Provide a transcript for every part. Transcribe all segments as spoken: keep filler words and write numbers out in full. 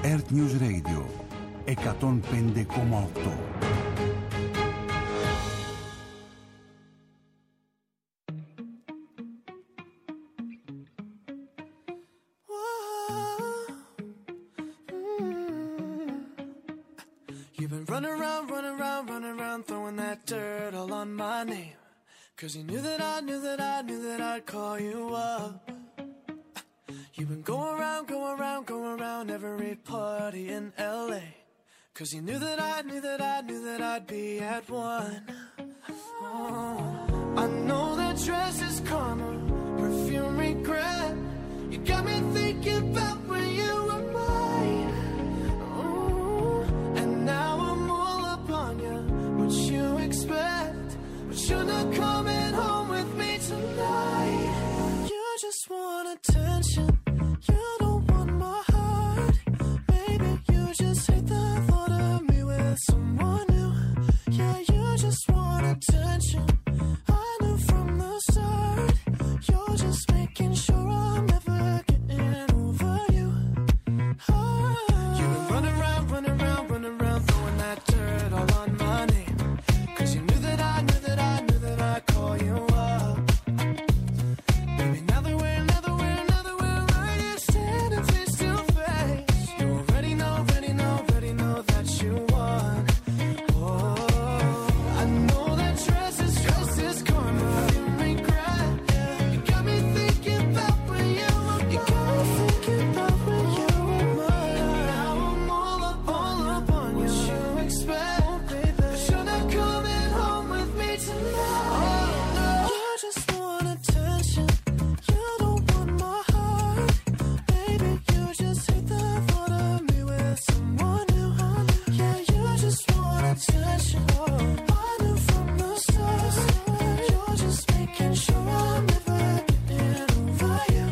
Earth News Radio εκατόν πέντε κόμμα οκτώ. Cause you knew that I knew that I knew that I'd call you up. You've been going around, going around, going around every party in L A. Cause you knew that I knew that I knew that I'd be at one. Oh, I know that dress is karma, perfume regret. You got me thinking about when you were mine. Oh, and now I'm all up on you. What you expect? But you're not coming home with me tonight. You just want attention. You don't want my heart. Maybe you just hate the thought of me with someone new. Yeah, you just want attention. I knew from the start. You're just making sure I'm never getting over you. Oh. You've been running around, running around, running around, throwing that dirt all on my name. Cause you knew that I knew that I knew that I'd call you up. Baby, now that we're, now that we're, now that we're right here standing face to face, you already know, already know, already know that you won. Oh, I know that dress is, dress is karma, you regret. You got me thinking about when you were mine. You got me thinking about when you were mine. Now I'm all up, all up on you. What you expect? Oh, baby, but you're not coming home with me tonight. Oh, no. You just want attention. You don't want my heart. Baby, you just hate the thought of me with someone new. Yeah, you just want attention. I knew from the start. You're just making sure I'm never getting over you.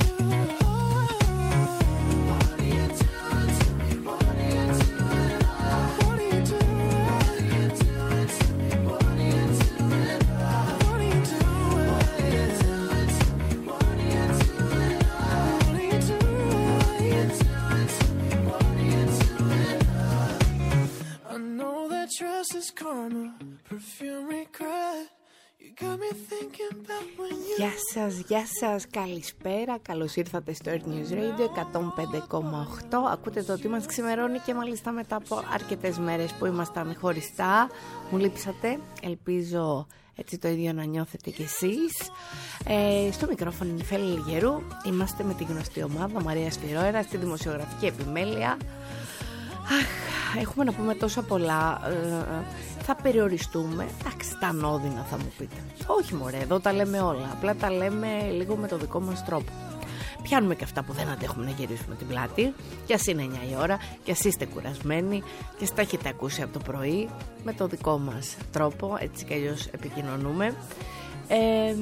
What are you doing to me? What are you doing? What are you doing? What are you doing to me? What are you doing? What are you doing? What are you doing to me? What are you doing? What are you doing? What are you doing to me? What are you doing? I know that dress is karma, perfume regret. You got me thinking about when you. Γεια σας, γεια σας, καλησπέρα. Καλώς ήρθατε στο Earth News Radio εκατόν πέντε κόμμα οκτώ. Ακούτε το ότι μας ξημερώνει και μάλιστα μετά από αρκετές μέρες που ήμασταν χωριστά. Μου λείψατε, ελπίζω έτσι το ίδιο να νιώθετε κι εσείς. ε, Στο μικρόφωνο είναι η Φέλη Λιγερού. Είμαστε με τη γνωστή ομάδα Μαρία Σπυρόερα στη δημοσιογραφική επιμέλεια. Αχ, έχουμε να πούμε τόσα πολλά. ε, Θα περιοριστούμε. Εντάξει, τα ανώδυνα θα μου πείτε. Όχι μωρέ, εδώ τα λέμε όλα. Απλά τα λέμε λίγο με το δικό μας τρόπο. Πιάνουμε και αυτά που δεν αντέχουμε να γυρίσουμε την πλάτη. Κι ας είναι εννιά η ώρα, κι ας είστε κουρασμένοι, κι ας τα έχετε ακούσει από το πρωί. Με το δικό μας τρόπο, έτσι κι αλλιώς επικοινωνούμε. ε,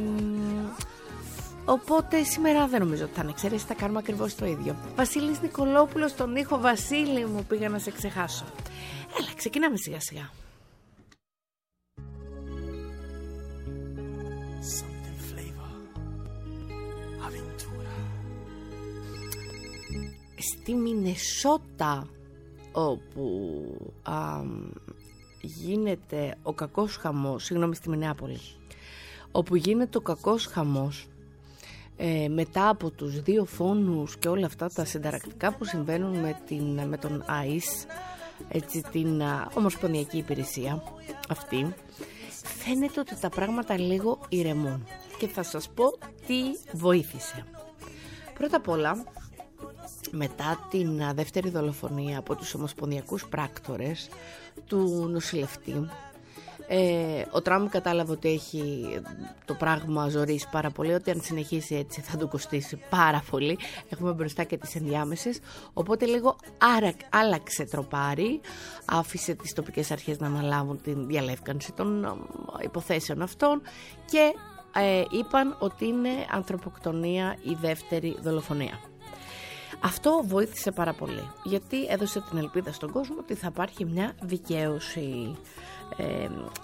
Οπότε σήμερα δεν νομίζω ότι θα είναι εξαίρεση, θα κάνουμε ακριβώς το ίδιο. Βασίλης Νικολόπουλος στον ήχο. Βασίλη μου, πήγα να σε ξεχάσω. Έλα, ξεκινάμε σιγά σιγά. Στη Μινεσότα, όπου α, γίνεται ο κακός χαμός, συγγνώμη, στη Μινεάπολη, όπου γίνεται ο κακός χαμός ε, μετά από τους δύο φόνους και όλα αυτά τα συνταρακτικά που συμβαίνουν με, την, με τον άις, έτσι, την α, ομοσπονδιακή υπηρεσία αυτή, φαίνεται ότι τα πράγματα λίγο ηρεμούν και θα σας πω τι βοήθησε. Πρώτα απ' όλα, μετά την δεύτερη δολοφονία από τους ομοσπονδιακούς πράκτορες του νοσηλευτή, ε, ο Τραμπ κατάλαβε ότι έχει το πράγμα ζωής πάρα πολύ, ότι αν συνεχίσει έτσι θα του κοστίσει πάρα πολύ. Έχουμε μπροστά και τις ενδιάμεσες, οπότε λίγο άρα, άλλαξε τροπάρι, άφησε τις τοπικές αρχές να αναλάβουν την διαλεύκανση των υποθέσεων αυτών και ε, είπαν ότι είναι ανθρωποκτονία η δεύτερη δολοφονία. Αυτό βοήθησε πάρα πολύ, γιατί έδωσε την ελπίδα στον κόσμο ότι θα υπάρχει μια δικαίωση, ε,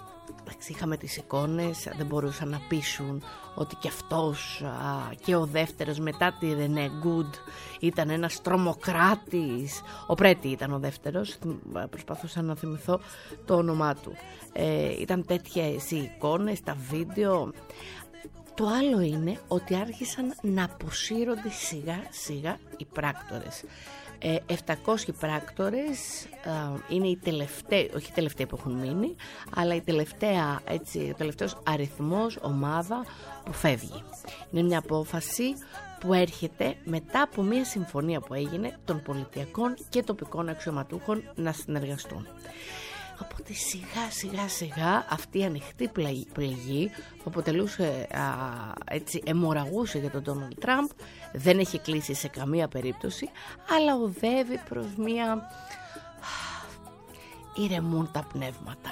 είχαμε τις εικόνες, δεν μπορούσαν να πείσουν ότι και αυτός α, και ο δεύτερος μετά τη Ρενέ Γκουντ ήταν ένας τρομοκράτης. Ο Πρέτη ήταν ο δεύτερος, προσπαθούσα να θυμηθώ το όνομά του. Ε, ήταν τέτοιες οι εικόνες, τα βίντεο. Το άλλο είναι ότι άρχισαν να αποσύρονται σιγά σιγά οι πράκτορες. Ε, επτακόσιοι πράκτορες ε, είναι οι τελευταίοι, όχι οι τελευταίοι που έχουν μείνει, αλλά η τελευταία, έτσι, ο τελευταίος αριθμός, ομάδα που φεύγει. Είναι μια απόφαση που έρχεται μετά από μια συμφωνία που έγινε των πολιτιακών και τοπικών αξιωματούχων να συνεργαστούν. Οπότε σιγά σιγά σιγά αυτή η ανοιχτή πληγή που αποτελούσε, α, έτσι, αιμορραγούσε για τον Ντόναλντ Τραμπ, δεν έχει κλείσει σε καμία περίπτωση, αλλά οδεύει προς μια α, ηρεμούν τα πνεύματα.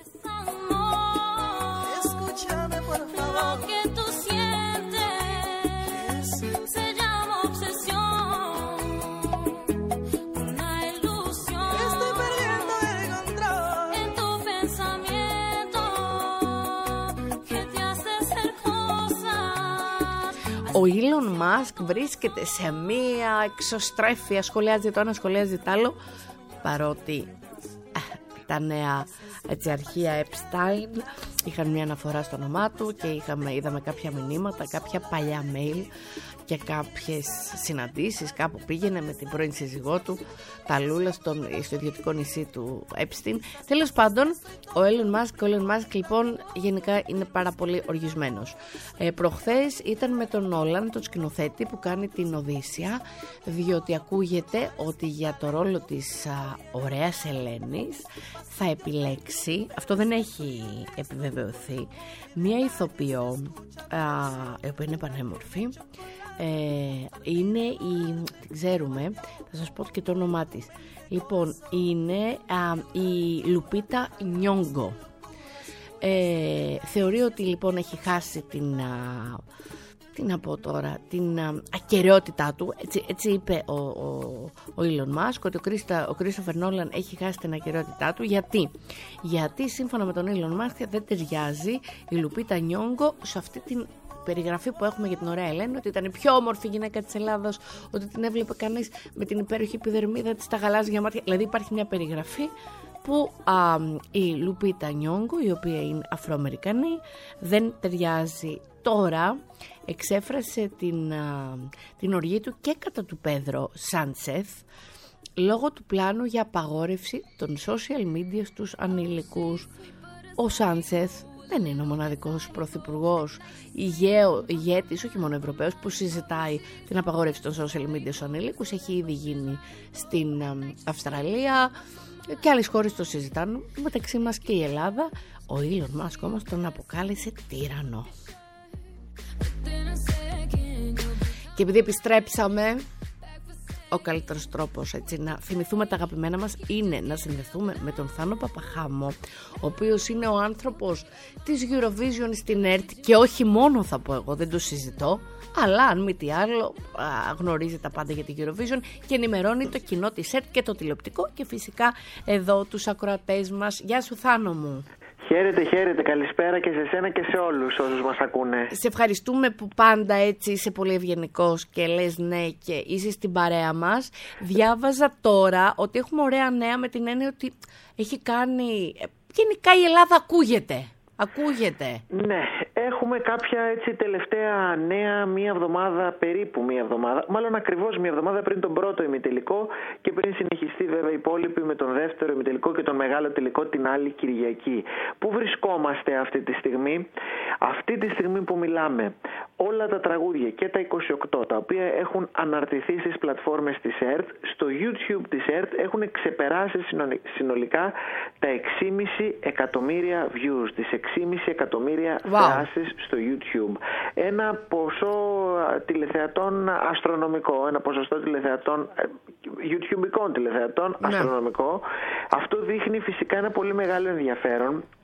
Ο Elon Musk βρίσκεται σε μία εξωστρέφεια, σχολιάζει το ένα, σχολιάζει το άλλο, παρότι α, τα νέα, έτσι, αρχεία Epstein είχαν μια αναφορά στο όνομά του και είχαμε, είδαμε κάποια μηνύματα, κάποια παλιά mail και κάποιες συναντήσεις. Κάπου πήγαινε με την πρώην σύζυγό του, τα Λούλα, στον, στο ιδιωτικό νησί του Epstein. Τέλος πάντων, ο Elon Musk, ο Elon Musk λοιπόν γενικά είναι πάρα πολύ οργισμένος. Ε, προχθές ήταν με τον Νόλαν, τον σκηνοθέτη που κάνει την Οδύσσεια, διότι ακούγεται ότι για το ρόλο της α, ωραίας Ελένης θα επιλέξει, αυτό δεν έχει επιβεβαιωθεί, μία ηθοποιό, α, η οποία είναι πανέμορφη. Ε, είναι η, την ξέρουμε, θα σας πω και το όνομά της. Λοιπόν, είναι α, η Λουπίτα Νιόγκο. ε, Θεωρεί ότι λοιπόν έχει χάσει την α, τι να πω τώρα, την α, ακεραιότητά του, έτσι, έτσι είπε ο, ο, ο Elon Musk, ότι ο, Κρίστα, ο Κρίστοφερ Νόλαν έχει χάσει την ακεραιότητά του. Γιατί? Γιατί σύμφωνα με τον Elon Musk δεν ταιριάζει η Λουπίτα Νιόγκο σε αυτή την περιγραφή που έχουμε για την ωραία Ελένη, ότι ήταν η πιο όμορφη γυναίκα της Ελλάδος, ότι την έβλεπε κανείς με την υπέροχη επιδερμίδα της, τα γαλάζια μάτια. Δηλαδή υπάρχει μια περιγραφή που α, η Λουπίτα Νιόγκο, η οποία είναι Αφροαμερικανή, δεν ταιριάζει. Τώρα εξέφρασε την, α, την οργή του και κατά του Πέδρο Σάντσεθ λόγω του πλάνου για απαγόρευση των social media στους ανήλικους. Ο Σάντσεθ δεν είναι ο μοναδικός πρωθυπουργός, ηγέο, ηγέτης, όχι μόνο Ευρωπαίος, που συζητάει την απαγόρευση των social media στους ανήλικους. Έχει ήδη γίνει στην α, Αυστραλία και άλλες χώρες το συζητάνε, μεταξύ μας και η Ελλάδα. Ο Elon Musk όμως τον αποκάλεσε τύραννο. Και επειδή επιστρέψαμε, ο καλύτερος τρόπος, έτσι, να θυμηθούμε τα αγαπημένα μας είναι να συνδεθούμε με τον Θάνο Παπαχάμο, ο οποίος είναι ο άνθρωπος της Eurovision στην ΕΡΤ και όχι μόνο, θα πω εγώ, δεν το συζητώ, αλλά αν μη τι άλλο α, γνωρίζει τα πάντα για την Eurovision και ενημερώνει το κοινό της ΕΡΤ και το τηλεοπτικό και φυσικά εδώ τους ακροατές μας. Γεια σου Θάνο μου. Χαίρετε, χαίρετε. Καλησπέρα και σε σένα και σε όλους όσους μας ακούνε. Σε ευχαριστούμε που πάντα έτσι είσαι πολύ ευγενικός και λες ναι και είσαι στην παρέα μας. Διάβαζα τώρα ότι έχουμε ωραία νέα, με την έννοια ότι έχει κάνει... Γενικά η Ελλάδα ακούγεται. Ακούγεται. Ναι, έχουμε κάποια έτσι τελευταία νέα, μία εβδομάδα, περίπου μία εβδομάδα, μάλλον ακριβώς μία εβδομάδα πριν τον πρώτο ημιτελικό και πριν συνεχιστεί βέβαια η υπόλοιπη με τον δεύτερο ημιτελικό και τον μεγάλο τελικό την άλλη Κυριακή. Πού βρισκόμαστε αυτή τη στιγμή? Αυτή τη στιγμή που μιλάμε, όλα τα τραγούδια και τα είκοσι οκτώ τα οποία έχουν αναρτηθεί στις πλατφόρμες της ΕΡΤ, στο YouTube της ΕΡΤ έχουν ξεπεράσει συνολικά τα έξι κόμμα πέντε εκατομμύρια views, τις έξι κόμμα πέντε εκατομμύρια wow. θεάσεις στο YouTube. Ένα ποσό τηλεθεατών αστρονομικό, ένα ποσοστό τηλεθεατών, YouTubeικών τηλεθεατών ναι. αστρονομικό. Αυτό δείχνει φυσικά ένα πολύ μεγάλο ενδιαφέρον.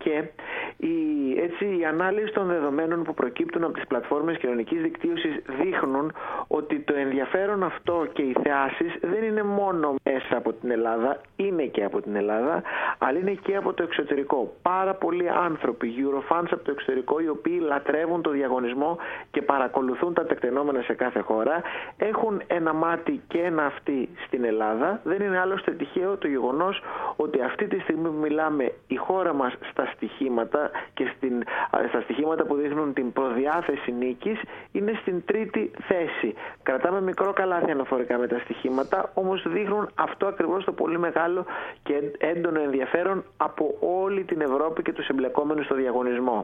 Και η, έτσι, η ανάλυση των δεδομένων που προκύπτουν από τις πλατφόρμες κοινωνικής δικτύωσης δείχνουν ότι το ενδιαφέρον αυτό και οι θεάσεις δεν είναι μόνο μέσα από την Ελλάδα, είναι και από την Ελλάδα, αλλά είναι και από το εξωτερικό. Πάρα πολλοί άνθρωποι, Eurofans από το εξωτερικό, οι οποίοι λατρεύουν το διαγωνισμό και παρακολουθούν τα τεκτενόμενα σε κάθε χώρα, έχουν ένα μάτι και ένα αυτή στην Ελλάδα. Δεν είναι άλλωστε τυχαίο το γεγονός ότι αυτή τη στιγμή που μιλάμε η χώρα μας στα στοιχήματα και στην, στα στοιχήματα που δείχνουν την προδιάθεση νίκης είναι στην τρίτη θέση. Κρατάμε μικρό καλάθι αναφορικά με τα στοιχήματα, όμως δείχνουν αυτό ακριβώς το πολύ μεγάλο και έντονο ενδιαφέρον από όλη την Ευρώπη και τους εμπλεκόμενους στο διαγωνισμό.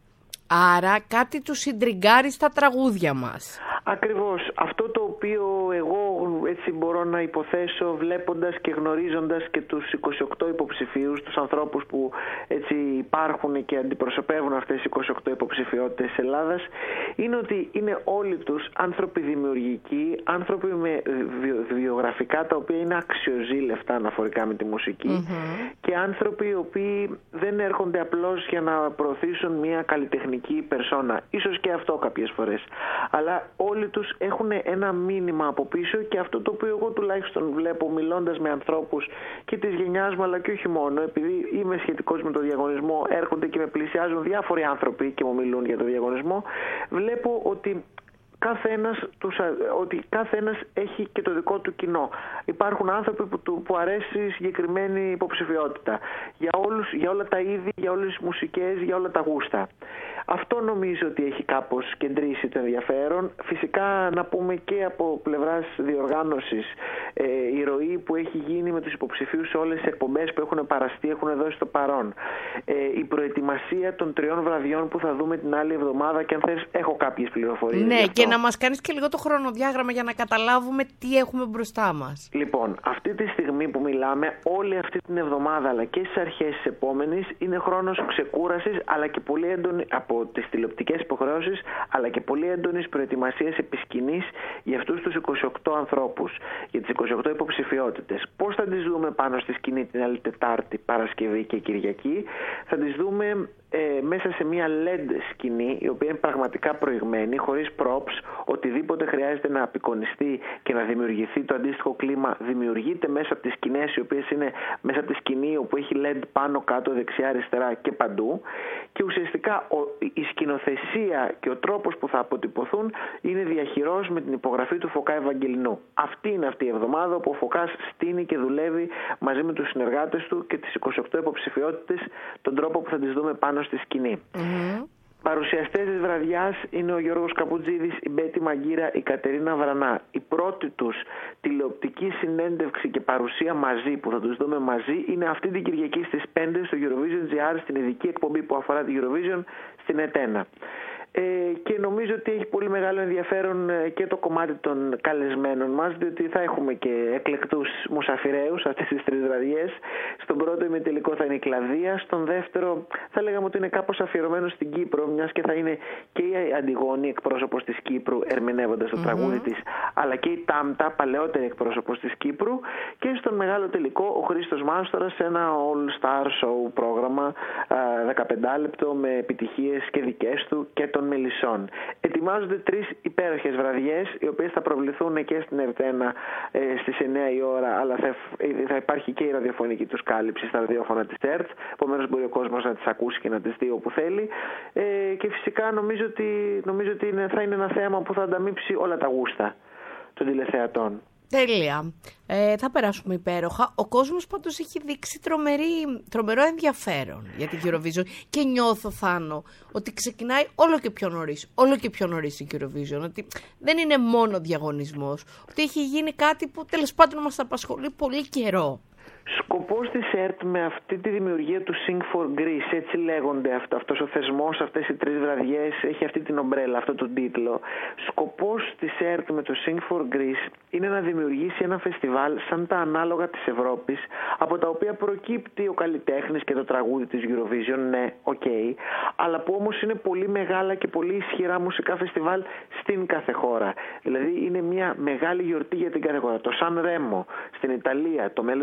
Άρα κάτι του συντριγκάρει στα τραγούδια μας. Ακριβώς. Αυτό το οποίο εγώ έτσι μπορώ να υποθέσω βλέποντας και γνωρίζοντας και τους είκοσι οκτώ υποψηφίους, τους ανθρώπους που έτσι υπάρχουν και αντιπροσωπεύουν αυτές τις είκοσι οκτώ υποψηφιότητες της Ελλάδας, είναι ότι είναι όλοι τους άνθρωποι δημιουργικοί, άνθρωποι με βιογραφικά τα οποία είναι αξιοζήλευτα αναφορικά με τη μουσική mm-hmm. και άνθρωποι οι οποίοι δεν έρχονται απλώς για να προωθήσουν μια καλλιτεχνική περσόνα. Ίσως και αυτό κάποιες φορές. Αλλά όλοι τους έχουν ένα μήνυμα από πίσω και αυτό το οποίο εγώ τουλάχιστον βλέπω μιλώντας με ανθρώπους και της γενιάς μου αλλά και όχι μόνο, επειδή είμαι σχετικός με το διαγωνισμό, έρχονται και με πλησιάζουν διάφοροι άνθρωποι και μου μιλούν για το διαγωνισμό, βλέπω ότι κάθε ένας, τους, ότι κάθε ένας έχει και το δικό του κοινό. Υπάρχουν άνθρωποι που, του, που αρέσει συγκεκριμένη υποψηφιότητα. Για, όλους, για όλα τα είδη, για όλες τις μουσικές, για όλα τα γούστα. Αυτό νομίζω ότι έχει κάπως κεντρήσει το ενδιαφέρον. Φυσικά να πούμε και από πλευράς διοργάνωσης ε, η ροή που έχει γίνει με τους υποψηφίους σε όλες τις εκπομπές που έχουν παραστεί, έχουν δώσει το παρόν. Ε, η προετοιμασία των τριών βραδιών που θα δούμε την άλλη εβδομάδα και αν θες έχω κάποιες πληροφορίες. Ναι, και να μας κάνεις και λίγο το χρονοδιάγραμμα για να καταλάβουμε τι έχουμε μπροστά μας. Λοιπόν, αυτή τη στιγμή που μιλάμε, όλη αυτή την εβδομάδα αλλά και στις αρχές της επόμενης είναι χρόνος ξεκούρασης αλλά και πολύ έντονη από τις τηλεοπτικές υποχρεώσεις αλλά και πολύ έντονης προετοιμασίας επισκηνής για αυτούς τους είκοσι οκτώ ανθρώπους, για τις είκοσι οκτώ υποψηφιότητες. Πώς θα τις δούμε πάνω στη σκηνή την άλλη Τετάρτη, Παρασκευή και Κυριακή? Θα τις δούμε ε, μέσα σε μια ελ ι ντι σκηνή η οποία είναι πραγματικά προηγμένη, χωρίς props. Οτιδήποτε χρειάζεται να απεικονιστεί και να δημιουργηθεί το αντίστοιχο κλίμα δημιουργείται μέσα από τις σκηνές οι οποίες είναι μέσα από τη σκηνή όπου έχει ελ ι ντι πάνω, κάτω, δεξιά, αριστερά και παντού, και ουσιαστικά ο, η σκηνοθεσία και ο τρόπος που θα αποτυπωθούν είναι διαχειρός με την υπογραφή του Φωκά Ευαγγελινού. Αυτή είναι αυτή η εβδομάδα όπου ο Φωκάς στείνει και δουλεύει μαζί με τους συνεργάτες του και τις είκοσι οκτώ υποψηφιότητες τον τρόπο που θα τις δούμε πάνω στη σκηνή. Mm-hmm. Παρουσιαστές της βραδιάς είναι ο Γιώργος Καπουτζίδης, η Μπέτη Μαγκύρα, η Κατερίνα Βρανά. Η πρώτη τους τηλεοπτική συνέντευξη και παρουσία μαζί που θα τους δούμε μαζί είναι αυτή την Κυριακή στις πέντε στο Eurovision τζι αρ, στην ειδική εκπομπή που αφορά τη Eurovision στην ΕΤΕΝΑ. Ε, και νομίζω ότι έχει πολύ μεγάλο ενδιαφέρον και το κομμάτι των καλεσμένων μας, διότι θα έχουμε και εκλεκτούς μουσαφιραίους αυτές τις τρεις βραδιές. Στον πρώτο ημιτελικό θα είναι η Κλαδία, στον δεύτερο θα λέγαμε ότι είναι κάπως αφιερωμένο στην Κύπρο, μιας και θα είναι και η Αντιγόνη, εκπρόσωπος της Κύπρου, ερμηνεύοντας το mm-hmm. τραγούδι της, αλλά και η Τάμτα, παλαιότερη εκπρόσωπος της Κύπρου, και στον μεγάλο τελικό ο Χρήστος Μάστορας σε ένα all-star show πρόγραμμα δεκαπέντε λεπτό με επιτυχίες και δικές του και των Μελισσών. Ετοιμάζονται τρεις υπέροχες βραδιές, οι οποίες θα προβληθούν και στην ΕΡΤΕΝΑ ε, στις εννιά η ώρα, αλλά θα, θα υπάρχει και η ραδιοφωνική τους κάλυψη στα ραδιόφωνα της ΕΡΤ, επομένως μπορεί ο κόσμος να τις ακούσει και να τις δει όπου θέλει. Ε, και φυσικά νομίζω ότι, νομίζω ότι είναι, θα είναι ένα θέμα που θα ανταμείψει όλα τα γούστα των τηλεθεατών. Τέλεια. Ε, θα περάσουμε υπέροχα. Ο κόσμος πάντως έχει δείξει τρομερή, τρομερό ενδιαφέρον για την Eurovision και νιώθω, Θάνο, ότι ξεκινάει όλο και πιο νωρίς, όλο και πιο νωρίς η Eurovision, ότι δεν είναι μόνο διαγωνισμός, ότι έχει γίνει κάτι που τέλος πάντων μας απασχολεί πολύ καιρό. Σκοπός της ΕΡΤ με αυτή τη δημιουργία του Sing for Greece, έτσι λέγονται αυτό, αυτός ο θεσμός, αυτές οι τρεις βραδιές, έχει αυτή την ομπρέλα, αυτό τον τίτλο. Σκοπός της ΕΡΤ με το Sing for Greece είναι να δημιουργήσει ένα φεστιβάλ σαν τα ανάλογα της Ευρώπης, από τα οποία προκύπτει ο καλλιτέχνης και το τραγούδι της Eurovision, ναι, οκ, okay, αλλά που όμως είναι πολύ μεγάλα και πολύ ισχυρά μουσικά φεστιβάλ στην κάθε χώρα. Δηλαδή είναι μια μεγάλη γιορτή για την κάθε χώρα. Το San Remo στην Ιταλία, το Melody Festival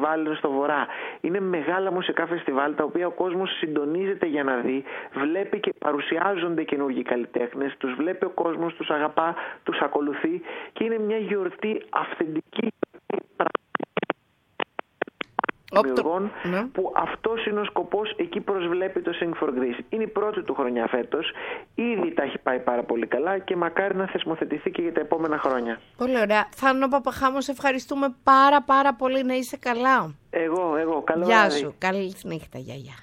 φεστιβάλ στο βορρά. Είναι μεγάλα μουσικά φεστιβάλ τα οποία ο κόσμος συντονίζεται για να δει, βλέπει και παρουσιάζονται καινούργιοι καλλιτέχνες, τους βλέπει ο κόσμος, τους αγαπά, τους ακολουθεί και είναι μια γιορτή αυθεντική δημιουργών, ναι. Που αυτός είναι ο σκοπός, εκεί προσβλέπει το Sing for Greece. Είναι η πρώτη του χρονιά φέτος, ήδη τα έχει πάει πάρα πολύ καλά και μακάρι να θεσμοθετηθεί και για τα επόμενα χρόνια. Πολύ ωραία. Θάνο Παπαχάμο, σε ευχαριστούμε πάρα πάρα πολύ, να είσαι καλά. Εγώ, εγώ, καλό Γεια βράδυ. σου, καλή νύχτα, γεια γεια.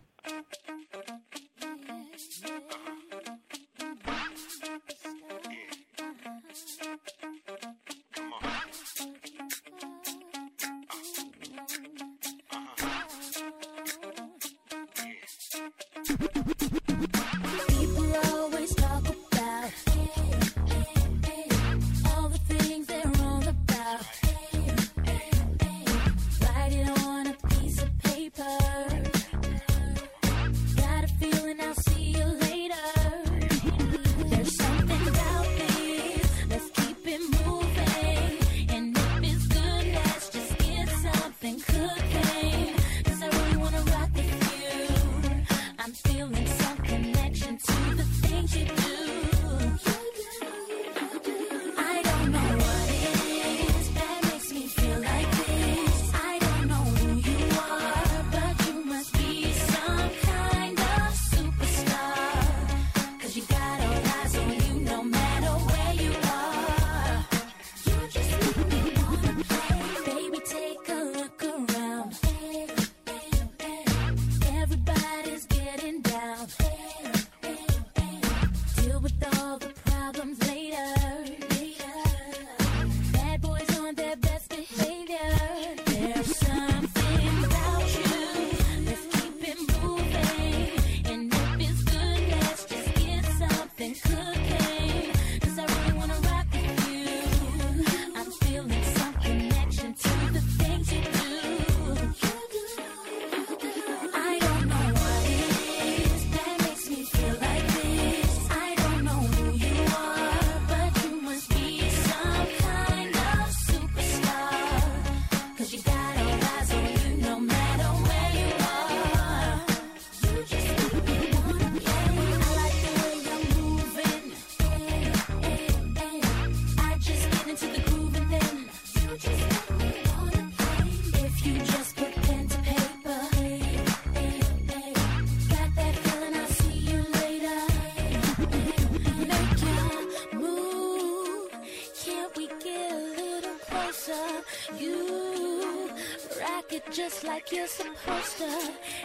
Just like you're supposed to.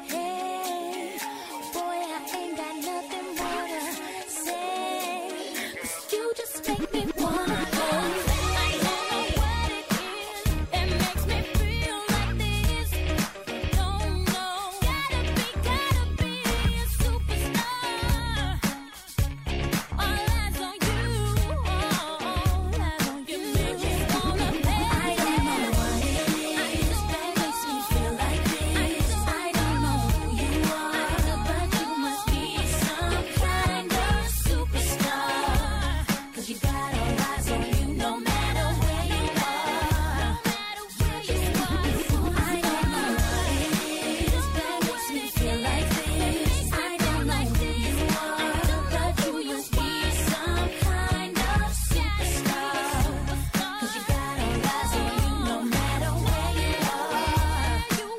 Hey, boy, I ain't got nothing more to say. 'Cause you just make me wanna go. I don't know what it is that makes me feel like this. Don't know. Gotta be, gotta be a superstar. All eyes on you. All eyes on you. You make me wanna play. I don't know what it is that makes me feel like this. I don't know who you are, but you must be some kind of superstar. 'Cause you got all eyes on you no matter where you are. I don't know what it is that makes me feel like this. I don't know who you are, but you must be some kind of superstar. 'Cause you got all eyes on you no matter where you are.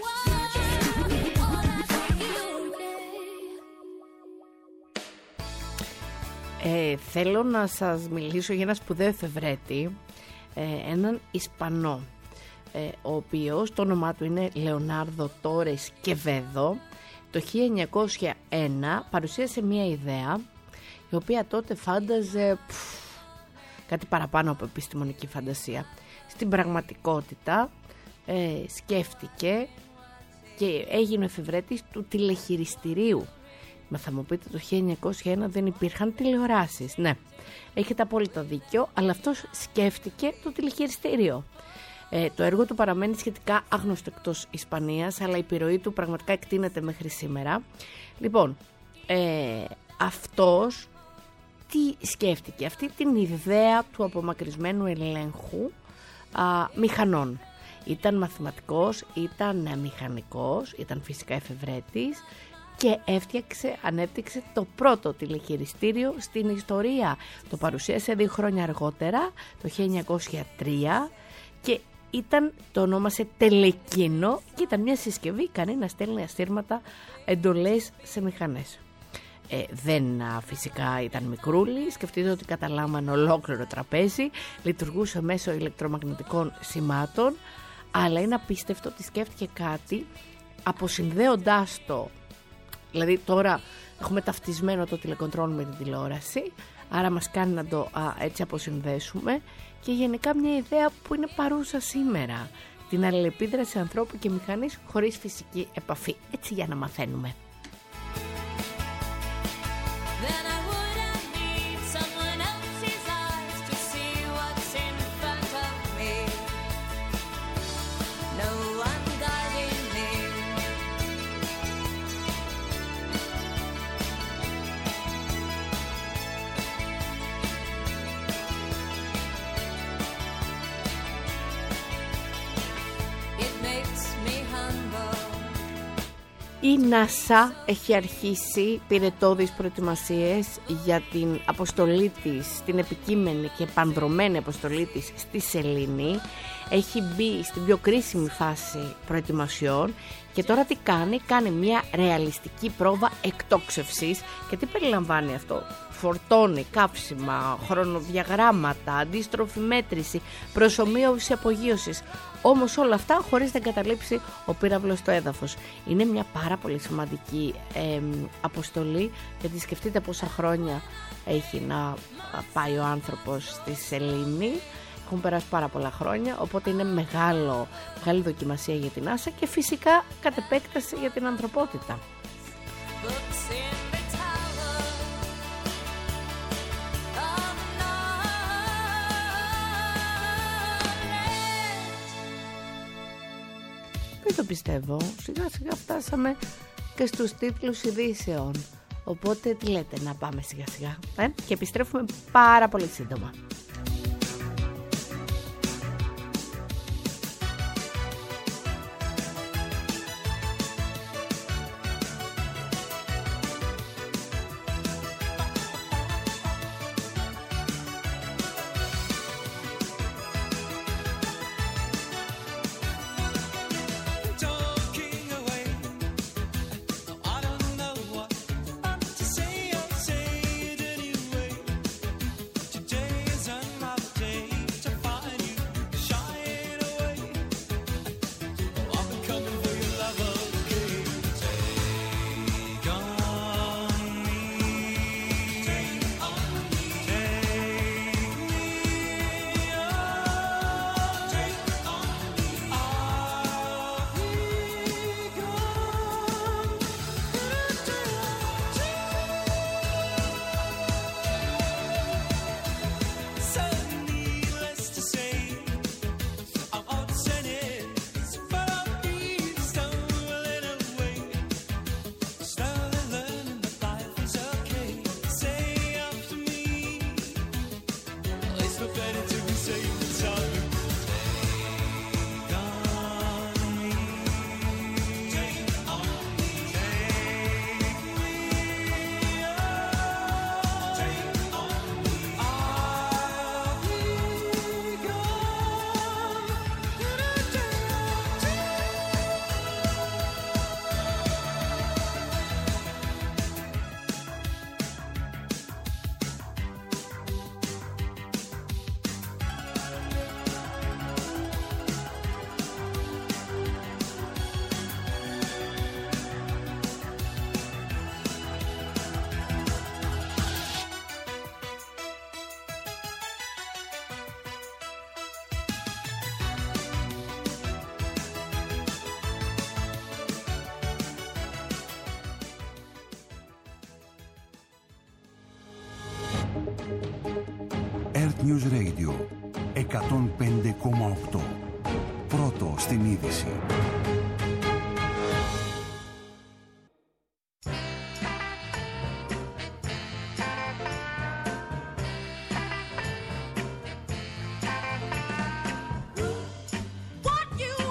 Ε, θέλω να σας μιλήσω για ένα σπουδαίο εφευρέτη, ε, έναν Ισπανό, ε, ο οποίος το όνομά του είναι Λεωνάρδο Τόρες Κεβέδο. Το χίλια εννιακόσια ένα παρουσίασε μια ιδέα η οποία τότε φάνταζε πφ, κάτι παραπάνω από επιστημονική φαντασία. Στην πραγματικότητα ε, σκέφτηκε και έγινε ο εφευρέτης του τηλεχειριστηρίου. Μα θα μου πείτε, το χίλια εννιακόσια ένα δεν υπήρχαν τηλεοράσεις. Ναι, έχετε απόλυτο δίκιο, αλλά αυτός σκέφτηκε το τηλεχειριστήριο. Ε, το έργο του παραμένει σχετικά άγνωστο εκτός Ισπανίας, αλλά η επιρροή του πραγματικά εκτείνεται μέχρι σήμερα. Λοιπόν, ε, αυτός τι σκέφτηκε? Αυτή την ιδέα του απομακρυσμένου ελέγχου α, μηχανών. Ήταν μαθηματικός, ήταν μηχανικός, ήταν φυσικά εφευρέτης και έφτιαξε, ανέπτυξε το πρώτο τηλεχειριστήριο στην ιστορία. Το παρουσίασε δύο χρόνια αργότερα, το χίλια εννιακόσια τρία, και ήταν, το ονόμασε Τελεκίνο και ήταν μια συσκευή ικανή να στέλνει ασύρματα εντολές σε μηχανές. Ε, δεν α, φυσικά ήταν μικρούλη, σκεφτείτε ότι καταλάμβανε ολόκληρο τραπέζι, λειτουργούσε μέσω ηλεκτρομαγνητικών σημάτων, αλλά είναι απίστευτο ότι σκέφτηκε κάτι αποσυνδέοντάς το. Δηλαδή τώρα έχουμε ταυτισμένο το τηλεκοντρόλ με την τηλεόραση, άρα μας κάνει να το α, έτσι αποσυνδέσουμε, και γενικά μια ιδέα που είναι παρούσα σήμερα, την αλληλεπίδραση ανθρώπου και μηχανής χωρίς φυσική επαφή, έτσι για να μαθαίνουμε. Η NASA έχει αρχίσει πυρετώδεις προετοιμασίες για την αποστολή της, την επικείμενη και πανδρωμένη αποστολή της στη Σελήνη. Έχει μπει στην πιο κρίσιμη φάση προετοιμασιών και τώρα τι κάνει, κάνει μια ρεαλιστική πρόβα εκτόξευσης. Και τι περιλαμβάνει αυτό? Φορτώνει καύσιμα, χρονοδιαγράμματα, αντίστροφη μέτρηση, προσομοίωση απογείωσης. Όμως όλα αυτά χωρίς να εγκαταλείψει ο πύραυλος στο έδαφος. Είναι μια πάρα πολύ σημαντική ε, αποστολή, γιατί σκεφτείτε πόσα χρόνια έχει να πάει ο άνθρωπος στη Σελήνη. Έχουν περάσει πάρα πολλά χρόνια, οπότε είναι μεγάλο, μεγάλη δοκιμασία για την NASA και φυσικά κατ' επέκταση για την ανθρωπότητα. Δεν το πιστεύω, σιγά σιγά φτάσαμε και στους τίτλους ειδήσεων, οπότε τι λέτε, να πάμε σιγά σιγά ε? Και επιστρέφουμε πάρα πολύ σύντομα. Earth News Radio εκατόν πέντε κόμμα οκτώ. Πρώτο στην είδηση. What you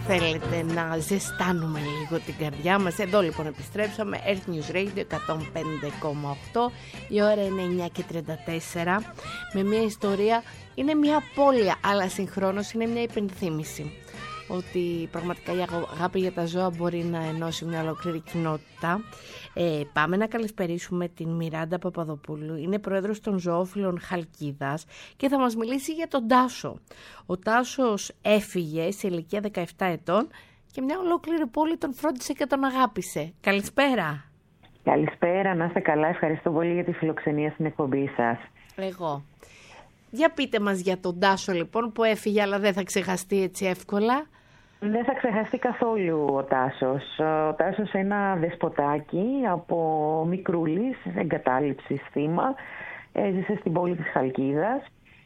θέλετε να ζεστάνουμε λίγο την καρδιά μας. Εδώ λοιπόν επιστρέψαμε, Earth News Radio εκατόν πέντε κόμμα οκτώ. Η ώρα είναι εννιά και τριάντα τέσσερα. Με μια ιστορία, είναι μια απώλεια, αλλά συγχρόνως είναι μια υπενθύμηση ότι πραγματικά η αγάπη για τα ζώα μπορεί να ενώσει μια ολόκληρη κοινότητα. Ε, πάμε να καλησπερίσουμε την Μιράντα Παπαδοπούλου. Είναι πρόεδρος των Ζωόφιλων Χαλκίδας και θα μας μιλήσει για τον Τάσο. Ο Τάσος έφυγε σε ηλικία δεκαεπτά ετών και μια ολόκληρη πόλη τον φρόντισε και τον αγάπησε. Καλησπέρα. Καλησπέρα, να είστε καλά. Ευχαριστώ πολύ για τη φιλοξενία στην εκπομπή σας. Εγώ. Για πείτε μας για τον Τάσο λοιπόν που έφυγε, αλλά δεν θα ξεχαστεί έτσι εύκολα. Δεν θα ξεχαστεί καθόλου ο Τάσος. Ο Τάσος ένα δεσποτάκι από μικρούλης, εγκατάλειψης θύμα. Έζησε στην πόλη της Χαλκίδας.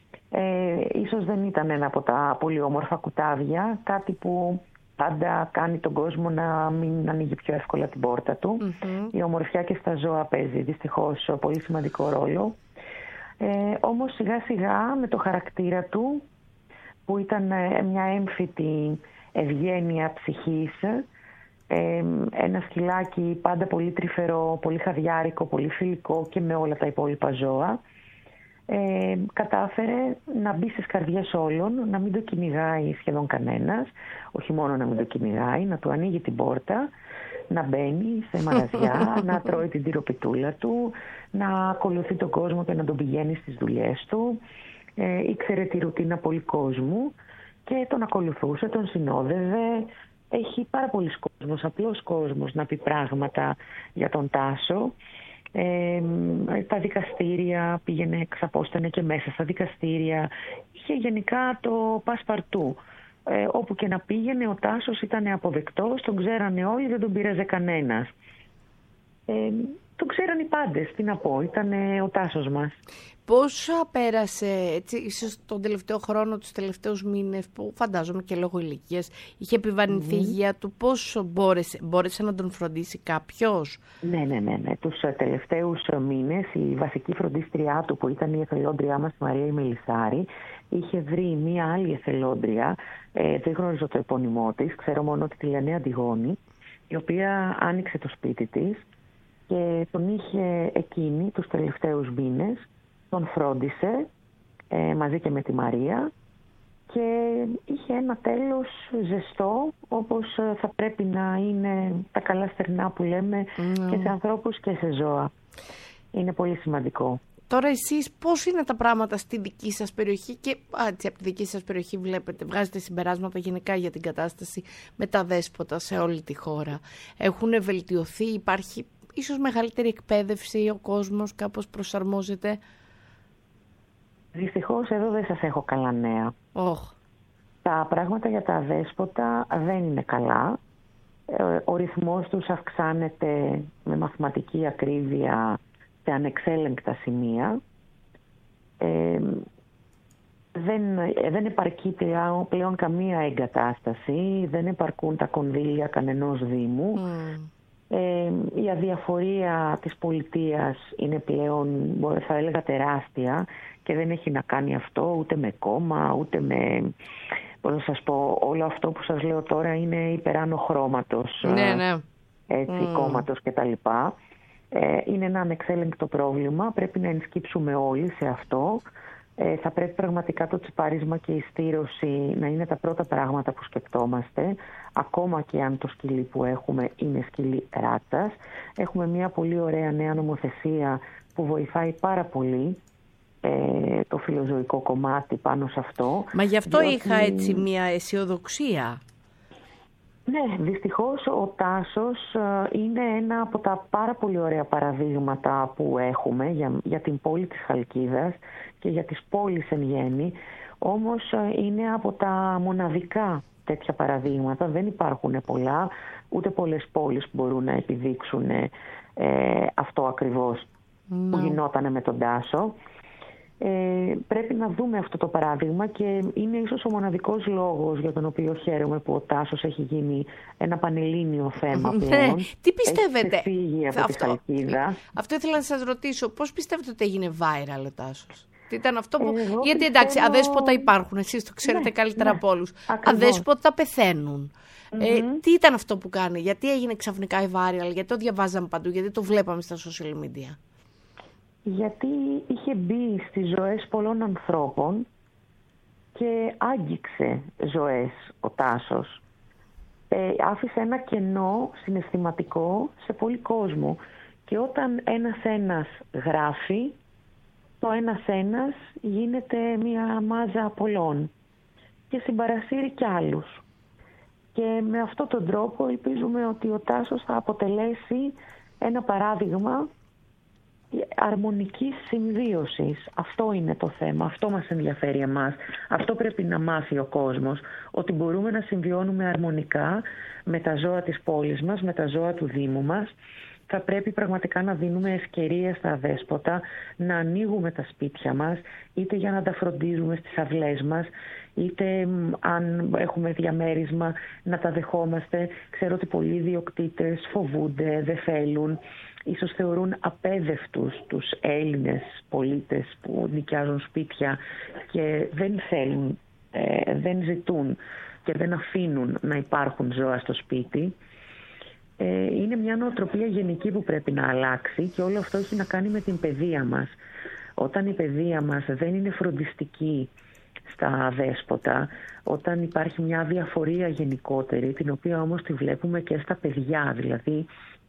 Ε, ίσως δεν ήταν ένα από τα πολύ όμορφα κουτάβια, κάτι που πάντα κάνει τον κόσμο να μην ανοίγει πιο εύκολα την πόρτα του. Mm-hmm. Η ομορφιά και στα ζώα παίζει δυστυχώς πολύ σημαντικό ρόλο. Ε, όμως σιγά σιγά με το χαρακτήρα του, που ήταν μια έμφυτη ευγένεια ψυχής, ε, ένα σκυλάκι πάντα πολύ τρυφερό, πολύ χαδιάρικο, πολύ φιλικό και με όλα τα υπόλοιπα ζώα, ε, κατάφερε να μπει στις καρδιές όλων, να μην το κυνηγάει σχεδόν κανένας, όχι μόνο να μην το κυνηγάει, να του ανοίγει την πόρτα, να μπαίνει σε μαγαζιά, να τρώει την τυροπιτούλα του, να ακολουθεί τον κόσμο και να τον πηγαίνει στις δουλειές του. Ε, ήξερε τη ρουτίνα πολύ κόσμου και τον ακολουθούσε, τον συνόδευε. Έχει πάρα πολλοί κόσμος, απλός κόσμος να πει πράγματα για τον Τάσο. Ε, τα δικαστήρια, πήγαινε, εξαπόστανε και μέσα στα δικαστήρια. Είχε γενικά το πασπαρτού. Ε, όπου και να πήγαινε ο Τάσος ήταν αποδεκτός, τον ξέρανε όλοι, δεν τον πήραζε κανένας. Ε, τον ξέραν οι πάντες, τι να πω, ήταν ο Τάσος μας. Πόσο πέρασε, έτσι, ίσως τον τελευταίο χρόνο, τους τελευταίους μήνες, που φαντάζομαι και λόγω ηλικίας είχε επιβαρυνθεί mm-hmm. η υγεία του, πόσο μπόρεσε, μπόρεσε να τον φροντίσει κάποιος? Ναι, ναι, ναι, ναι. Τους τελευταίους μήνες η βασική φροντίστριά του, που ήταν η εθελόντριά μας, η Μαρία η Μελισσάρη, είχε βρει μία άλλη εθελόντρια, ε, δεν γνωρίζω το επώνυμό της, ξέρω μόνο ότι τη λένε Αντιγόνη, η οποία άνοιξε το σπίτι της και τον είχε εκείνη τους τελευταίους μήνες, τον φρόντισε ε, μαζί και με τη Μαρία και είχε ένα τέλος ζεστό, όπως θα πρέπει να είναι τα καλά στερνά που λέμε mm. και σε ανθρώπους και σε ζώα. Είναι πολύ σημαντικό. Τώρα εσείς πώς είναι τα πράγματα στη δική σας περιοχή και α, έτσι, από τη δική σας περιοχή βλέπετε, βγάζετε συμπεράσματα γενικά για την κατάσταση με τα δέσποτα σε όλη τη χώρα? Έχουν βελτιωθεί, υπάρχει ίσως μεγαλύτερη εκπαίδευση, ο κόσμος κάπως προσαρμόζεται? Δυστυχώς εδώ δεν σας έχω καλά νέα. Oh. Τα πράγματα για τα δέσποτα δεν είναι καλά. Ο ρυθμός τους αυξάνεται με μαθηματική ακρίβεια σε ανεξέλεγκτα σημεία. Ε, δεν, δεν επαρκεί πλέον καμία εγκατάσταση, δεν επαρκούν τα κονδύλια κανενός δήμου. Mm. Ε, η αδιαφορία της πολιτείας είναι πλέον, θα έλεγα, τεράστια και δεν έχει να κάνει αυτό ούτε με κόμμα, ούτε με, πώς να σας πω, όλο αυτό που σας λέω τώρα είναι υπεράνω χρώματος, ναι, ναι. έτσι, mm. κόμματος κτλ. Ε, είναι ένα ανεξέλεγκτο πρόβλημα, πρέπει να ενσκύψουμε όλοι σε αυτό. Ε, θα πρέπει πραγματικά το τσιπάρισμα και η στήρωση να είναι τα πρώτα πράγματα που σκεπτόμαστε, ακόμα και αν το σκυλί που έχουμε είναι σκυλί ράτσας. Έχουμε μια πολύ ωραία νέα νομοθεσία που βοηθάει πάρα πολύ ε, το φιλοζωικό κομμάτι πάνω σε αυτό. Μα γι' αυτό διότι... είχα έτσι μια αισιοδοξία. Ναι, δυστυχώς ο Τάσος είναι ένα από τα πάρα πολύ ωραία παραδείγματα που έχουμε για, για την πόλη της Χαλκίδας και για τις πόλεις εν γέννη, όμως είναι από τα μοναδικά τέτοια παραδείγματα. Δεν υπάρχουν πολλά, ούτε πολλές πόλεις που μπορούν να επιδείξουν ε, αυτό ακριβώς no. που γινόταν με τον Τάσο. Ε, πρέπει να δούμε αυτό το παράδειγμα και είναι ίσως ο μοναδικός λόγος για τον οποίο χαίρομαι που ο Τάσος έχει γίνει ένα πανελλήνιο θέμα πλέον. Τι πιστεύετε? Έχει φύγει από αυτό, τη Χαλκίδα. Αυτό ήθελα να σας ρωτήσω. Πώς πιστεύετε ότι έγινε viral ο Τάσος? Τι ήταν αυτό που... Εγώ Γιατί εντάξει, πιστεύω... αδέσποτα υπάρχουν, εσείς το ξέρετε ναι, καλύτερα ναι, από όλους. ακριβώς. Αδέσποτα πεθαίνουν. Mm-hmm. Ε, τι ήταν αυτό που κάνει, γιατί έγινε ξαφνικά η viral, γιατί το διαβάζαμε παντού, γιατί το βλέπαμε στα social media? Γιατί είχε μπει στις ζωές πολλών ανθρώπων και άγγιξε ζωές ο Τάσος. Ε, άφησε ένα κενό συναισθηματικό σε πολύ κόσμο. Και όταν ένας-ένας γράφει, το ένας-ένας γίνεται μια μάζα πολλών και συμπαρασύρει κι άλλους. Και με αυτόν τον τρόπο ελπίζουμε ότι ο Τάσος θα αποτελέσει ένα παράδειγμα αρμονικής συμβίωσης. Αυτό είναι το θέμα, αυτό μας ενδιαφέρει εμάς. Αυτό πρέπει να μάθει ο κόσμος, ότι μπορούμε να συμβιώνουμε αρμονικά με τα ζώα της πόλης μας, με τα ζώα του Δήμου μας. Θα πρέπει πραγματικά να δίνουμε ευκαιρίες στα αδέσποτα, να ανοίγουμε τα σπίτια μας, είτε για να τα φροντίζουμε στις αυλές μας, είτε αν έχουμε διαμέρισμα να τα δεχόμαστε. Ξέρω ότι πολλοί ιδιοκτήτες φοβούνται, δεν θέλουν, ίσως θεωρούν απέδευτους τους Έλληνες πολίτες που νοικιάζουν σπίτια και δεν θέλουν, ε, δεν ζητούν και δεν αφήνουν να υπάρχουν ζώα στο σπίτι. Ε, είναι μια νοοτροπία γενική που πρέπει να αλλάξει και όλο αυτό έχει να κάνει με την παιδεία μας. Όταν η παιδεία μας δεν είναι φροντιστική στα αδέσποτα, όταν υπάρχει μια διαφορία γενικότερη, την οποία όμως τη βλέπουμε και στα παιδιά, δηλαδή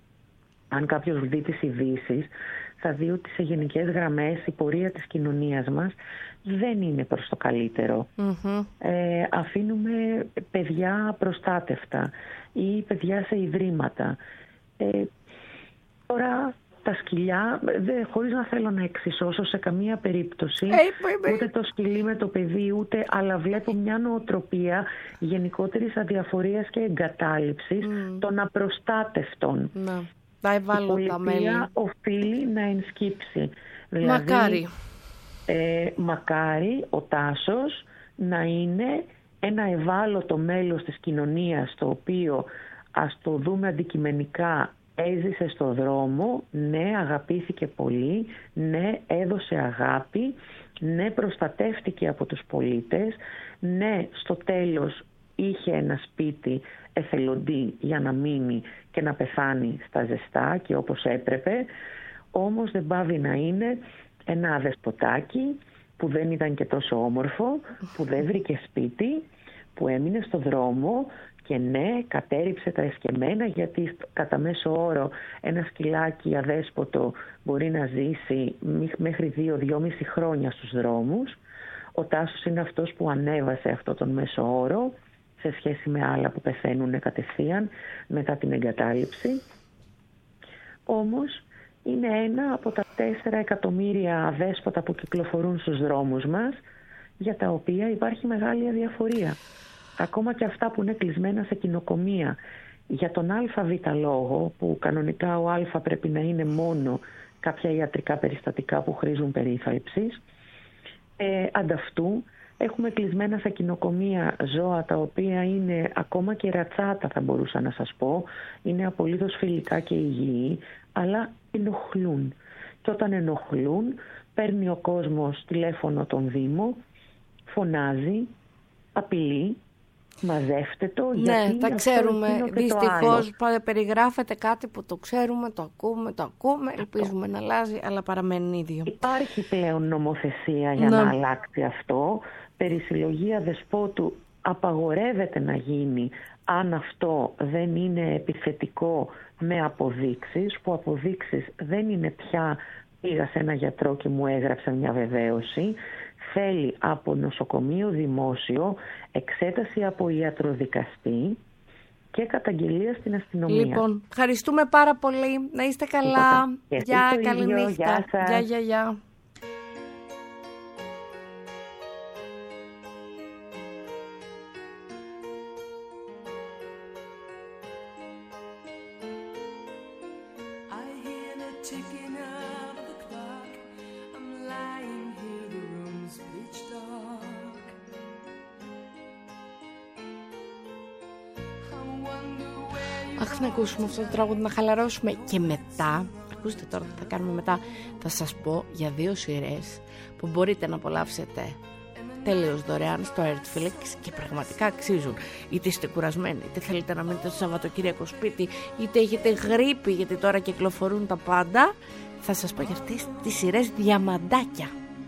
αν κάποιος δει τις ειδήσεις, θα δει ότι σε γενικές γραμμές η πορεία της κοινωνίας μας δεν είναι προς το καλύτερο. Mm-hmm. Ε, αφήνουμε παιδιά προστάτευτα ή παιδιά σε ιδρύματα. Ε, τώρα τα σκυλιά, δε, χωρίς να θέλω να εξισώσω σε καμία περίπτωση, hey, ούτε το σκυλί με το παιδί, ούτε, αλλά βλέπω μια νοοτροπία γενικότερης αδιαφορίας και εγκατάλειψης mm. των απροστάτευτων. No. Η πολιτεία οφείλει να ενσκύψει. Δηλαδή, μακάρι. Ε, μακάρι ο Τάσος να είναι ένα ευάλωτο μέλος της κοινωνίας, το οποίο, ας το δούμε αντικειμενικά, έζησε στο δρόμο, ναι, αγαπήθηκε πολύ, ναι, έδωσε αγάπη, ναι, προστατεύτηκε από τους πολίτες, ναι, στο τέλος είχε ένα σπίτι εθελοντή για να μείνει και να πεθάνει στα ζεστά και όπως έπρεπε, όμως δεν πάβει να είναι ένα αδεσποτάκι που δεν ήταν και τόσο όμορφο, που δεν βρήκε σπίτι, που έμεινε στο δρόμο και ναι, κατέριψε τα εσκεμμένα, γιατί κατά μέσο όρο ένα σκυλάκι αδέσποτο μπορεί να ζήσει μέχρι δύο-δυόμιση χρόνια στους δρόμους. Ο Τάσος είναι αυτός που ανέβασε αυτό τον μέσο όρο σε σχέση με άλλα που πεθαίνουν κατευθείαν μετά την εγκατάλειψη. Όμως είναι ένα από τα τέσσερα εκατομμύρια αδέσποτα που κυκλοφορούν στους δρόμους μας, για τα οποία υπάρχει μεγάλη αδιαφορία. Ακόμα και αυτά που είναι κλεισμένα σε κοινοκομεία για τον ΑΒ λόγο, που κανονικά ο Α πρέπει να είναι μόνο κάποια ιατρικά περιστατικά που χρήζουν περίθαλψης, ε, ανταυτού έχουμε κλεισμένα σε κοινοκομεία ζώα τα οποία είναι ακόμα και ρατσάτα, θα μπορούσα να σας πω, είναι απολύτως φιλικά και υγιή, αλλά ενοχλούν. Και όταν ενοχλούν, παίρνει ο κόσμος τηλέφωνο τον Δήμο, φωνάζει, απειλεί, μαζεύτε το. Ναι, γιατί τα ξέρουμε. Δυστυχώς περιγράφεται κάτι που το ξέρουμε, το ακούμε, το ακούμε, ελπίζουμε να αλλάζει, αλλά παραμένει ίδιο. Υπάρχει πλέον νομοθεσία για ναι. να αλλάξει αυτό. Περί συλλογή αδεσπότου απαγορεύεται να γίνει αν αυτό δεν είναι επιθετικό με αποδείξεις, που αποδείξεις δεν είναι πια πήγα σε ένα γιατρό και μου έγραψε μια βεβαίωση. Θέλει από νοσοκομείο δημόσιο, εξέταση από ιατροδικαστή και καταγγελία στην αστυνομία. Λοιπόν, ευχαριστούμε πάρα πολύ. Να είστε καλά. Γεια, καλή νύχτα. Γεια, γεια, γεια. Αχ, να ακούσουμε αυτό το τραγούδι, να χαλαρώσουμε και μετά ακούστε τώρα τι θα κάνουμε μετά. Θα σας πω για δύο σειρές που μπορείτε να απολαύσετε τελείως δωρεάν στο Netflix και πραγματικά αξίζουν. Είτε είστε κουρασμένοι, είτε θέλετε να μείνετε στο Σαββατοκύριακο σπίτι, είτε έχετε γρίπη, γιατί τώρα κυκλοφορούν τα πάντα. Θα σας πω για αυτές τις σειρές διαμαντάκια.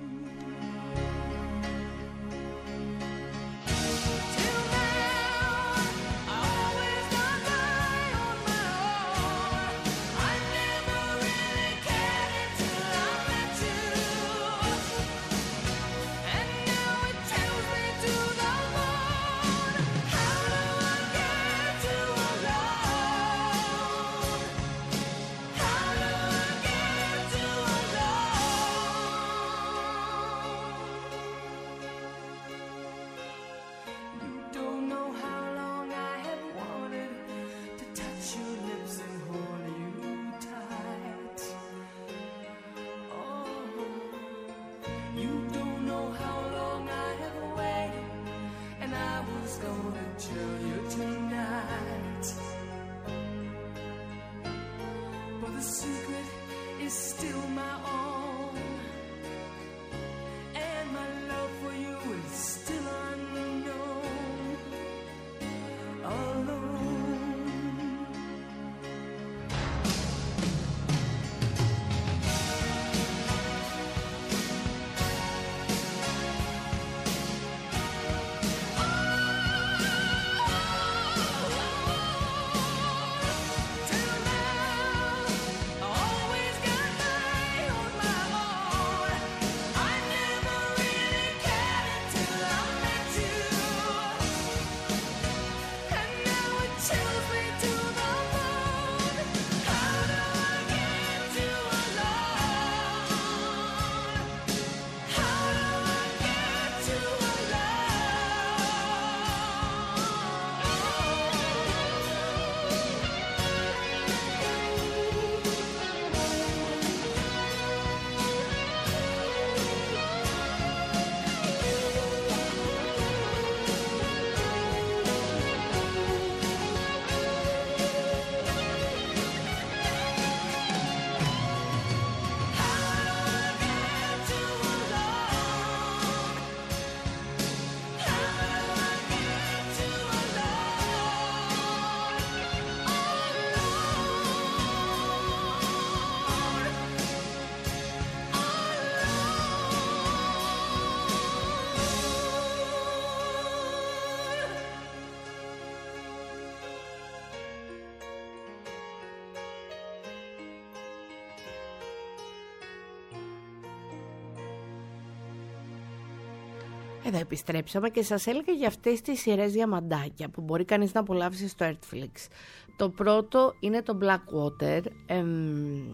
Εδώ επιστρέψαμε και σας έλεγα για αυτές τις σειρές διαμαντάκια που μπορεί κανείς να απολαύσει στο Netflix. Το πρώτο είναι το Blackwater. Εμ...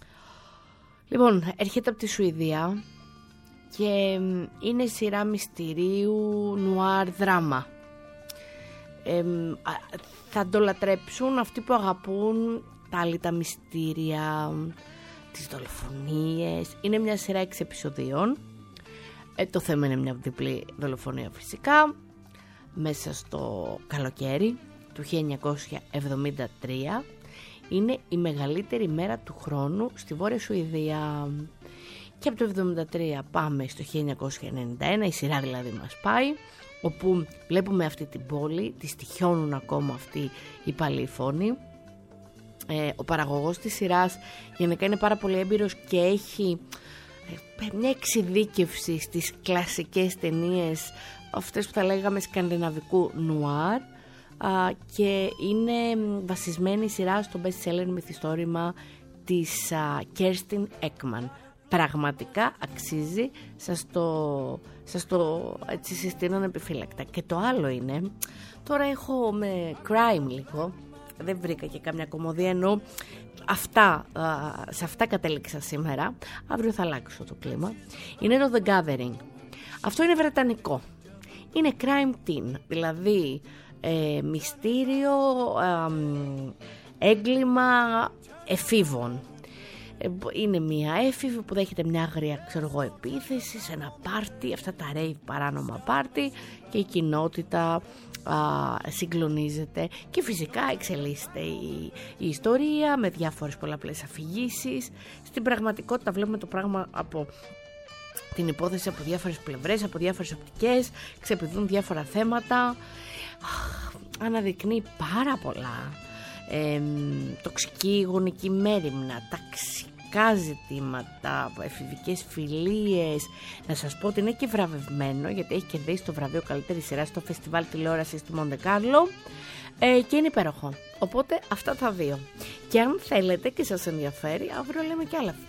Λοιπόν, έρχεται από τη Σουηδία και είναι σειρά μυστηρίου, νουάρ, δράμα. Εμ... Θα το λατρέψουν αυτοί που αγαπούν τα άλλη τα μυστήρια, τις δολοφονίες. Είναι μια σειρά έξι επεισοδίων. Ε, το θέμα είναι μια διπλή δολοφονία φυσικά μέσα στο καλοκαίρι του χίλια εννιακόσια εβδομήντα τρία. Είναι η μεγαλύτερη μέρα του χρόνου στη Βόρεια Σουηδία και από το εβδομήντα τρία πάμε στο χίλια εννιακόσια ενενήντα ένα, η σειρά δηλαδή μας πάει, όπου βλέπουμε αυτή την πόλη, τη στοιχιώνουν ακόμα αυτοί οι παλιφόνοι. Ε, ο παραγωγός της σειράς γενικά είναι πάρα πολύ έμπειρος και έχει μια εξειδίκευση στις κλασικές ταινίες, αυτές που θα λέγαμε σκανδιναβικού νουάρ, και είναι βασισμένη η σειρά στο best seller μυθιστόρημα της Κέρστιν Έκμαν. Πραγματικά αξίζει, σας το, σας το έτσι συστήνω ανεπιφύλακτα. Και το άλλο είναι, τώρα έχω με crime λίγο, δεν βρήκα και καμιά κομμωδία, ενώ αυτά, σε αυτά κατέληξα σήμερα. Αύριο θα αλλάξω το κλίμα. Είναι το The Gathering. Αυτό είναι βρετανικό. Είναι crime teen, δηλαδή ε, μυστήριο, ε, έγκλημα εφήβων. Είναι μια έφηβη που δέχεται μια άγρια, ξέρω εγώ, επίθεση σε ένα πάρτι, αυτά τα rave παράνομα πάρτι, και η κοινότητα α, συγκλονίζεται και φυσικά εξελίσσεται η, η ιστορία με διάφορες πολλαπλές αφηγήσεις. Στην πραγματικότητα βλέπουμε το πράγμα από την υπόθεση από διάφορες πλευρές, από διάφορες οπτικές, ξεπηδούν διάφορα θέματα, αναδεικνύει πάρα πολλά. Ε, τοξική γονική μέριμνα, ταξικά ζητήματα, εφηβικές φιλίες. Να σας πω ότι είναι και βραβευμένο, γιατί έχει κερδίσει το βραβείο καλύτερη σειρά στο φεστιβάλ τηλεόρασης στη Μοντε Κάρλο, ε, και είναι υπέροχο. Οπότε αυτά τα δύο. Και αν θέλετε και σας ενδιαφέρει, αύριο λέμε κι άλλα.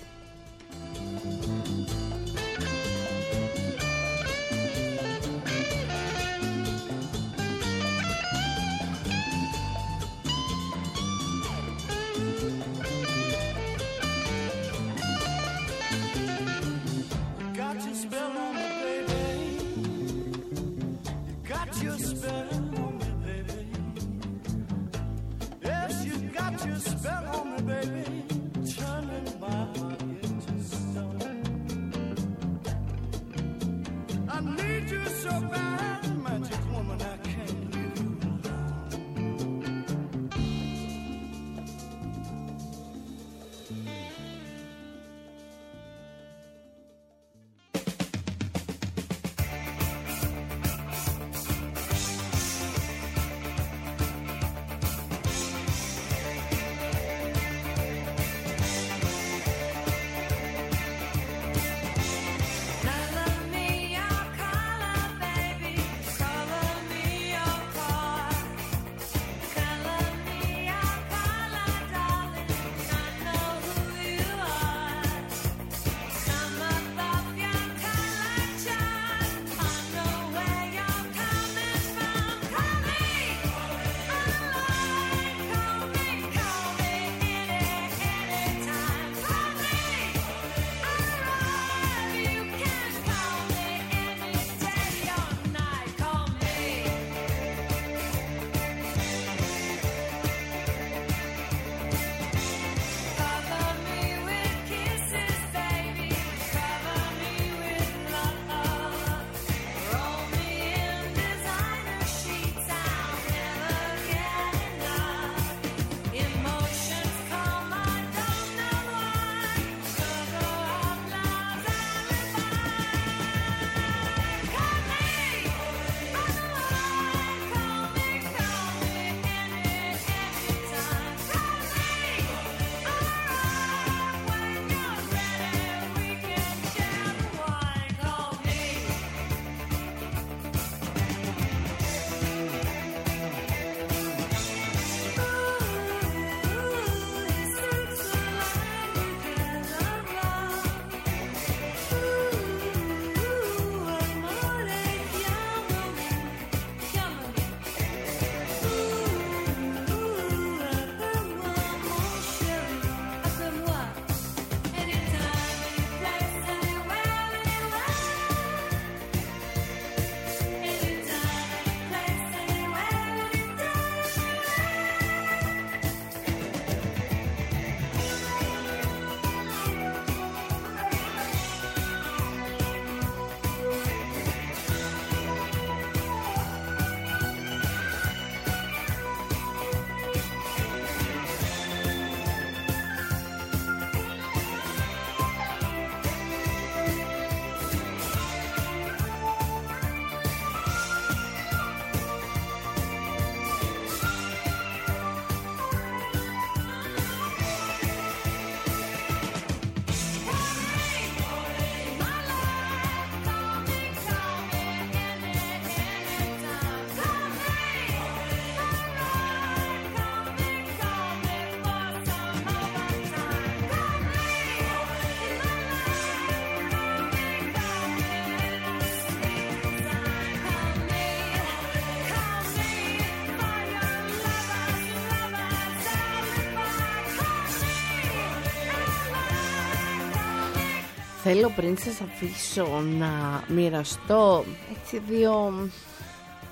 Θέλω πριν σας αφήσω να μοιραστώ έτσι δύο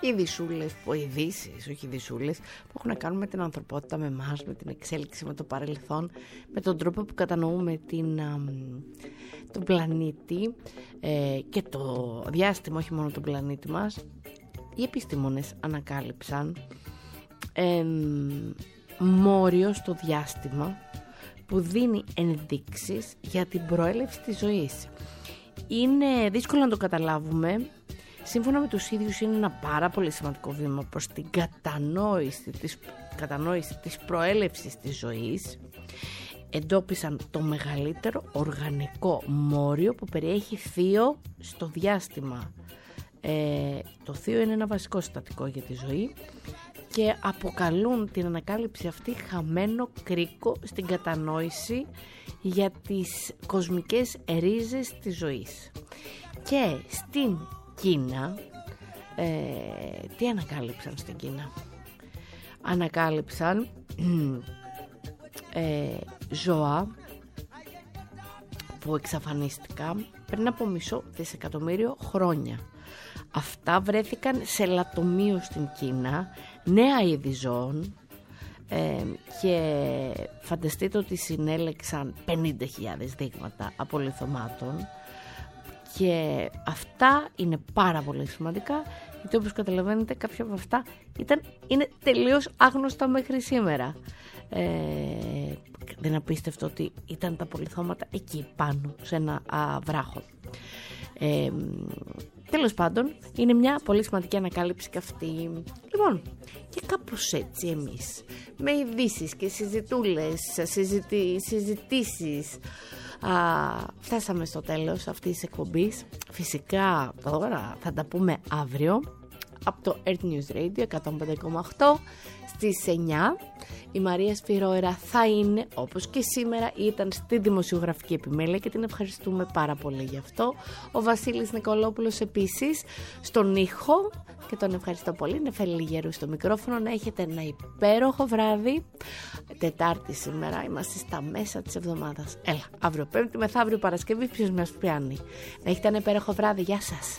ειδησούλες, ειδήσεις, όχι ειδησούλες, που έχουν να κάνουν με την ανθρωπότητα, με εμάς, με την εξέλιξη, με το παρελθόν, με τον τρόπο που κατανοούμε την, α, τον πλανήτη ε, και το διάστημα, όχι μόνο τον πλανήτη μας. Οι επιστήμονες ανακάλυψαν ε, μόριο στο διάστημα που δίνει ενδείξεις για την προέλευση της ζωής. Είναι δύσκολο να το καταλάβουμε. Σύμφωνα με τους ίδιους είναι ένα πάρα πολύ σημαντικό βήμα προς την κατανόηση της, κατανόηση της προέλευσης της ζωής. Εντόπισαν το μεγαλύτερο οργανικό μόριο που περιέχει θείο στο διάστημα. Ε, το θείο είναι ένα βασικό συστατικό για τη ζωή και αποκαλούν την ανακάλυψη αυτή χαμένο κρίκο στην κατανόηση για τις κοσμικές ρίζες της ζωής. Και στην Κίνα, ε, τι ανακάλυψαν στην Κίνα? Ανακάλυψαν ε, ζώα που εξαφανίστηκαν πριν από μισό δισεκατομμύριο χρόνια. Αυτά βρέθηκαν σε λατομείο στην Κίνα, νέα είδη ζώων, ε, και φανταστείτε ότι συνέλεξαν πενήντα χιλιάδες δείγματα απολιθωμάτων και αυτά είναι πάρα πολύ σημαντικά, γιατί όπως καταλαβαίνετε κάποια από αυτά ήταν, είναι τελείως άγνωστα μέχρι σήμερα. Ε, δεν απίστευτο ότι ήταν τα απολιθώματα εκεί πάνω σε ένα α, βράχο. Ε, τέλος πάντων, είναι μια πολύ σημαντική ανακάλυψη και αυτή. Λοιπόν, και κάπως έτσι εμείς, με ειδήσεις και συζητούλες, συζητη, συζητήσεις, α, φτάσαμε στο τέλος αυτής της εκπομπής. Φυσικά τώρα θα τα πούμε αύριο από το Earth News Radio εκατόν πέντε κόμμα οκτώ στις εννιά. Η Μαρία Σφυρόερα θα είναι, όπως και σήμερα ήταν, στη δημοσιογραφική επιμέλεια και την ευχαριστούμε πάρα πολύ γι' αυτό. Ο Βασίλης Νικολόπουλος επίσης στον ήχο και τον ευχαριστώ πολύ. Νεφέλη Λιγερού στο μικρόφωνο. Να έχετε ένα υπέροχο βράδυ. Τετάρτη σήμερα, είμαστε στα μέσα της εβδομάδας. Έλα, αύριο Πέμπτη, μεθαύριο Παρασκευή, ποιος μας πιάνει. Να έχετε ένα υπέροχο βράδυ. Γεια σας.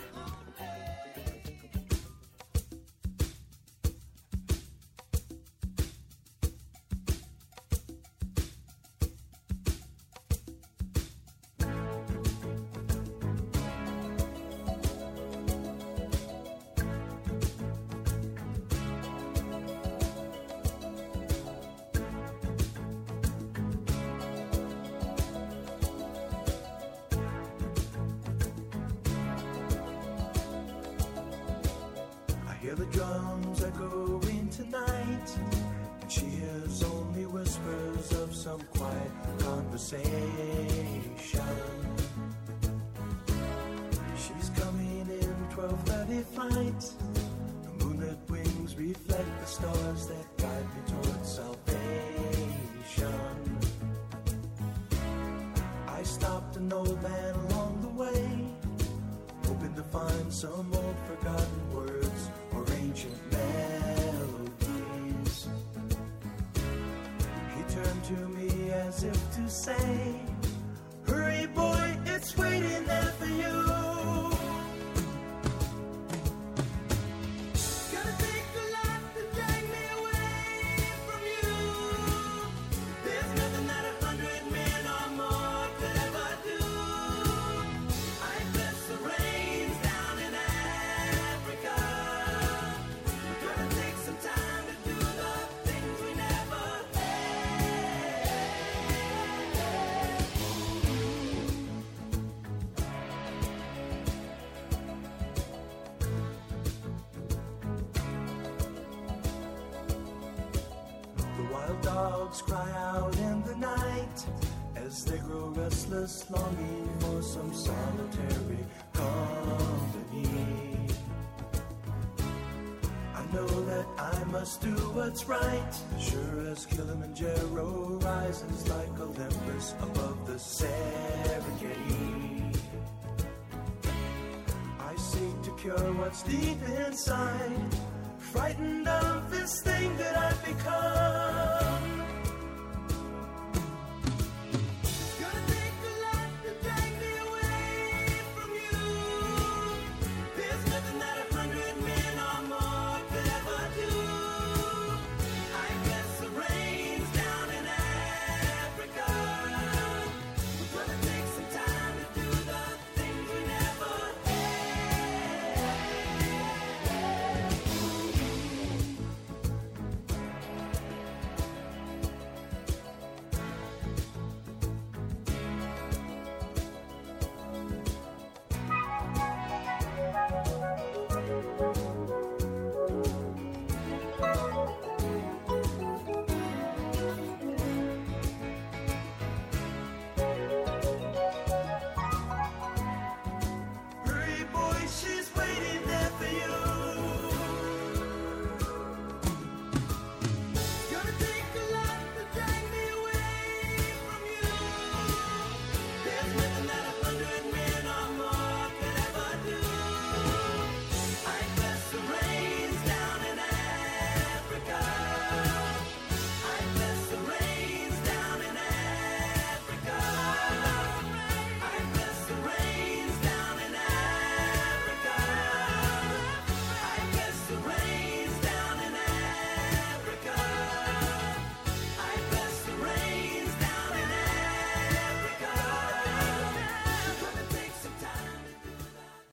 Hear the drums echoing tonight, and she hears only whispers of some quiet conversation. She's coming in twelve thirty flight. The moonlit wings reflect the stars that guide me towards salvation. I stopped an old man along the way, hoping to find some old forgotten words or ancient melodies. He turned to me as if to say, hurry boy, it's waiting there for you. Gonna take a lot to drag me away from you. There's nothing that a hundred men or more could ever do. I bless the rains down in Africa. Gonna take some time to do the things we never had. The wild dogs cry out in the night as they grow restless, longing for some solitary company. I know that I must do what's right, sure as Kilimanjaro rises like Olympus above the Serengeti. I seek to cure what's deep inside, frightened of this thing that I've become.